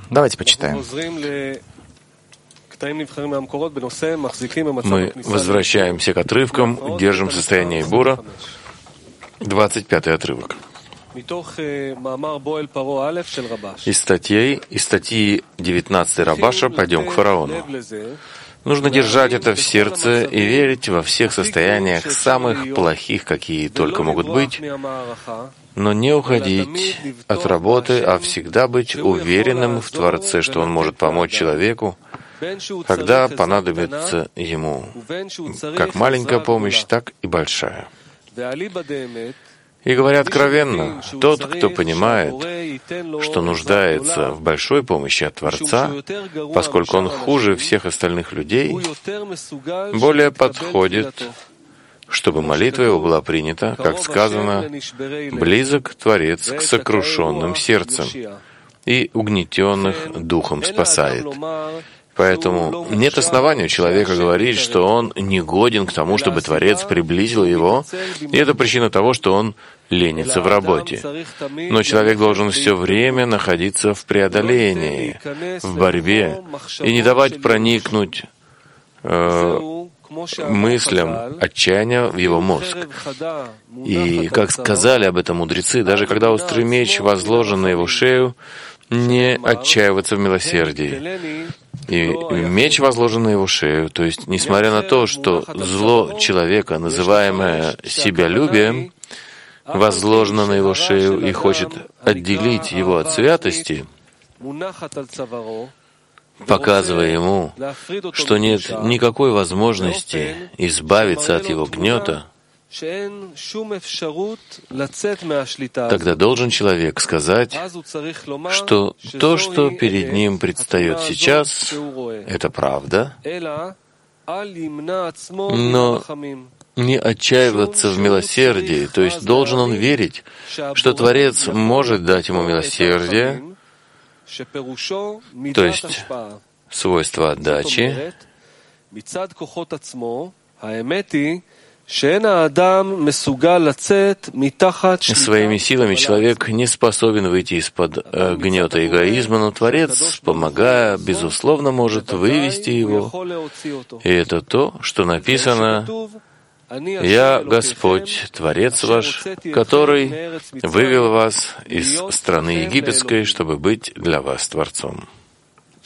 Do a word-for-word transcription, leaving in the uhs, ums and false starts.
Давайте почитаем. Мы возвращаемся к отрывкам, держим состояние Бура. двадцать пятый отрывок. Из статей, из статьи девятнадцатой Рабаша «Пойдем к фараону». Нужно держать это в сердце и верить во всех состояниях самых плохих, какие только могут быть, но не уходить от работы, а всегда быть уверенным в Творце, что Он может помочь человеку, когда понадобится ему как маленькая помощь, так и большая. И говоря откровенно, тот, кто понимает, что нуждается в большой помощи от Творца, поскольку он хуже всех остальных людей, более подходит, чтобы молитва его была принята, как сказано, «Близок Творец к сокрушенным сердцем и угнетенных духом спасает». Поэтому нет основания у человека говорить, что он не годен к тому, чтобы Творец приблизил его, и это причина того, что он ленится в работе. Но человек должен все время находиться в преодолении, в борьбе, и не давать проникнуть э, мыслям отчаяния в его мозг. И, как сказали об этом мудрецы, даже когда острый меч возложен на его шею, не отчаиваться в милосердии. И меч возложен на его шею, то есть, несмотря на то, что зло человека, называемое себялюбием, возложено на его шею и хочет отделить его от святости, показывая ему, что нет никакой возможности избавиться от его гнета, тогда должен человек сказать, что то, что перед ним предстает сейчас, это правда, но не отчаиваться в милосердии, то есть должен он верить, что Творец может дать ему милосердие, то есть свойство отдачи, своими силами человек не способен выйти из-под э, гнета эгоизма, но Творец, помогая, безусловно, может вывести его. И это то, что написано: «Я Господь, Творец ваш, который вывел вас из страны египетской, чтобы быть для вас Творцом».